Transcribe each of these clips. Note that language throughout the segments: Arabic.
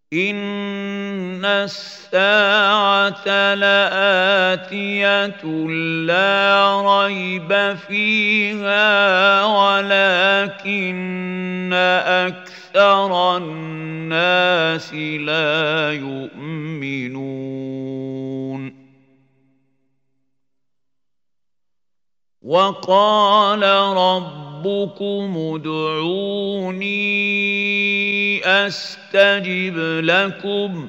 إن الساعة لآتية لا ريب فيها ولكن أكثر الناس لا يؤمنون وقال ربكم ادعوني أستجب لكم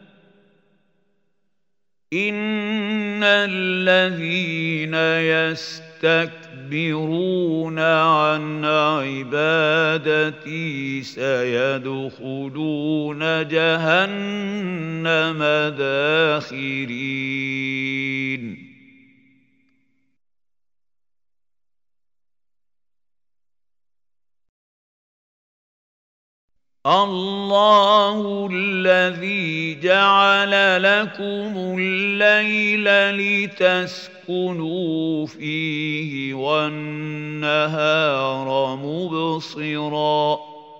إن الذين يستكبرون عن عبادتي سيدخلون جهنم داخرين الله الذي جعل لكم الليل لتسكنوا فيه والنهار مبصرا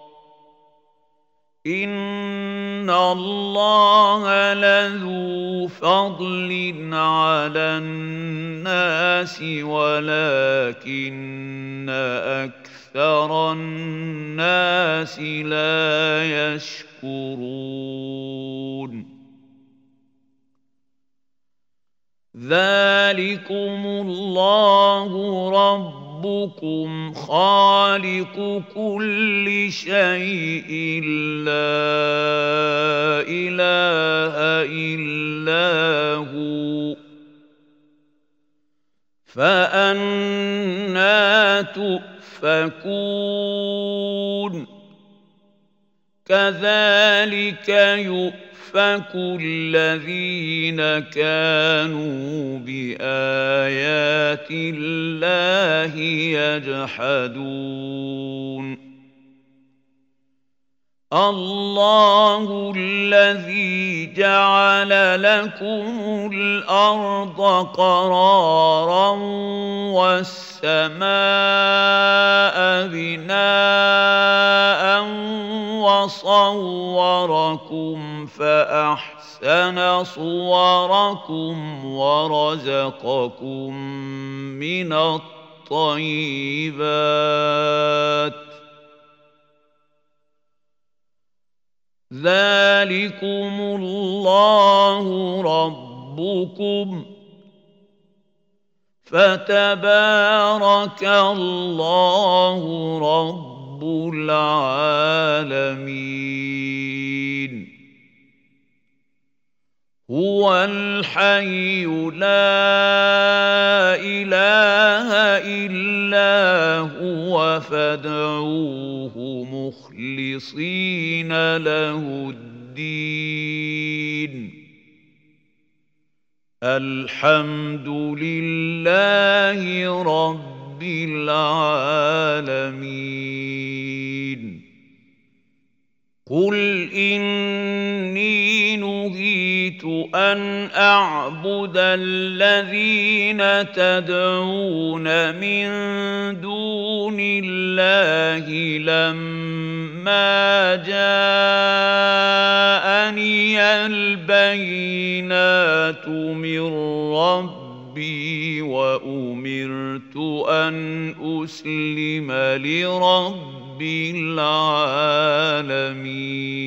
إن الله لذو فضل على الناس ولكن أكثر الناس لا يشكرون ذلكم الله ربكم خالق كل شيء لا إله إلا هو فأنى تؤفكون كذلك يؤفك الذين كانوا بآيات الله يجحدون الله الذي جعل لكم الأرض قرارا والسماء بناء وصوركم فأحسن صوركم ورزقكم من الطيبات ذلكم الله ربكم فتبارك الله رب العالمين هو الحي لا إله إلا هو فادعوه مخلصين له الدين الحمد لله رب العالمين قل إني نهيت أن أعبد الذين تدعون من دون الله لما جاءني البينات من ربي وأمرت أن أسلم لرب العالمين